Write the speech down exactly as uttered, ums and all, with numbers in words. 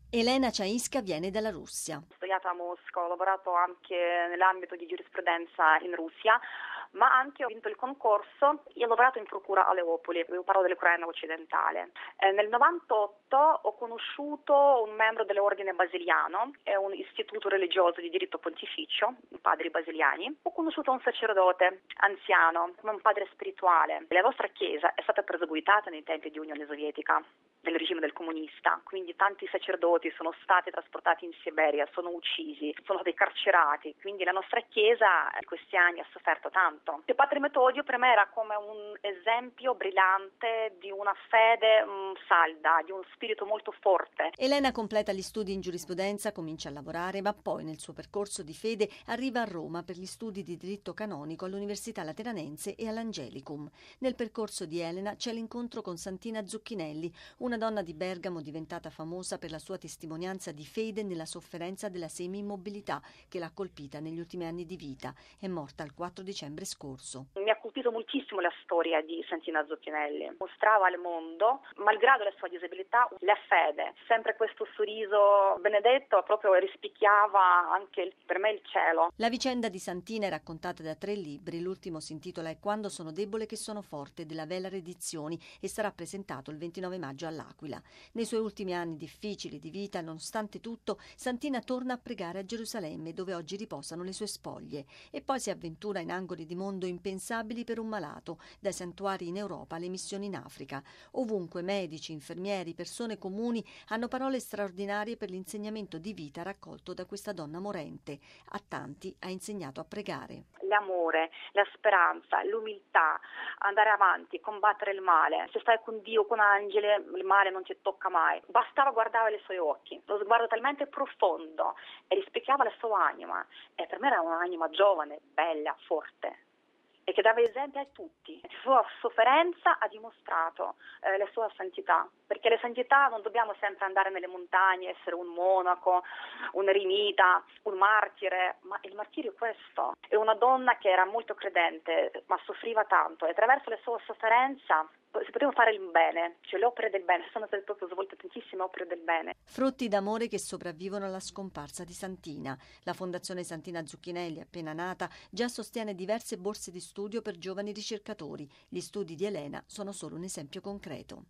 Elena Ciaisca viene dalla Russia. Ho studiato a Mosca, ho lavorato anche nell'ambito di giurisprudenza in Russia, ma anche ho vinto il concorso e ho lavorato in procura a Leopoli, io parlo dell'Ucraina occidentale. Eh, nel novantotto ho conosciuto un membro dell'ordine basiliano, è un istituto religioso di diritto pontificio, i padri basiliani. Ho conosciuto un sacerdote anziano, come un padre spirituale. La vostra chiesa è stata perseguitata nei tempi di Unione Sovietica, del regime del comunista, quindi tanti sacerdoti sono stati trasportati in Siberia, sono uccisi, sono stati carcerati, quindi la nostra chiesa in questi anni ha sofferto tanto. Il padre Metodio per me era come un esempio brillante di una fede mh, salda, di uno spirito molto forte. Elena completa gli studi in giurisprudenza, comincia a lavorare, ma poi nel suo percorso di fede arriva a Roma per gli studi di diritto canonico all'Università Lateranense e all'Angelicum. Nel percorso di Elena c'è l'incontro con Santina Zucchinelli, una donna di Bergamo diventata famosa per la sua testimonianza di fede nella sofferenza della semi-immobilità che l'ha colpita negli ultimi anni di vita. È morta il quattro dicembre scorso. Mi ha colpito moltissimo la storia di Santina Zucchinelli. Mostrava al mondo, malgrado la sua disabilità, la fede. Sempre questo sorriso benedetto proprio rispecchiava anche il, per me il cielo. La vicenda di Santina è raccontata da tre libri. L'ultimo si intitola È quando sono debole che sono forte, della Velar Edizioni, e sarà presentato il ventinove maggio all'Aquila. Nei suoi ultimi anni difficili di vita, nonostante tutto, Santina torna a pregare a Gerusalemme, dove oggi riposano le sue spoglie, e poi si avventura in angoli di mondo impensabili per un malato, dai santuari in Europa alle missioni in Africa. Ovunque medici, infermieri, persone comuni hanno parole straordinarie per l'insegnamento di vita raccolto da questa donna morente. A tanti ha insegnato a pregare. L'amore, la speranza, l'umiltà, andare avanti, combattere il male. Se stai con Dio, con angeli, il male non ti tocca mai. Bastava guardare i suoi occhi, lo sguardo talmente profondo e rispecchiava la sua anima. E per me era un'anima giovane, bella, forte, e che dava esempio a tutti. La sua sofferenza ha dimostrato eh, la sua santità, perché la santità non dobbiamo sempre andare nelle montagne, essere un monaco, un eremita, un martire, ma il martirio è questo. È una donna che era molto credente, ma soffriva tanto, e attraverso la sua sofferenza si poteva fare il bene, cioè le opere del bene, sono state proprio svolte tantissime opere del bene. Frutti d'amore che sopravvivono alla scomparsa di Santina. La Fondazione Santina Zucchinelli, appena nata, già sostiene diverse borse di studio per giovani ricercatori. Gli studi di Elena sono solo un esempio concreto.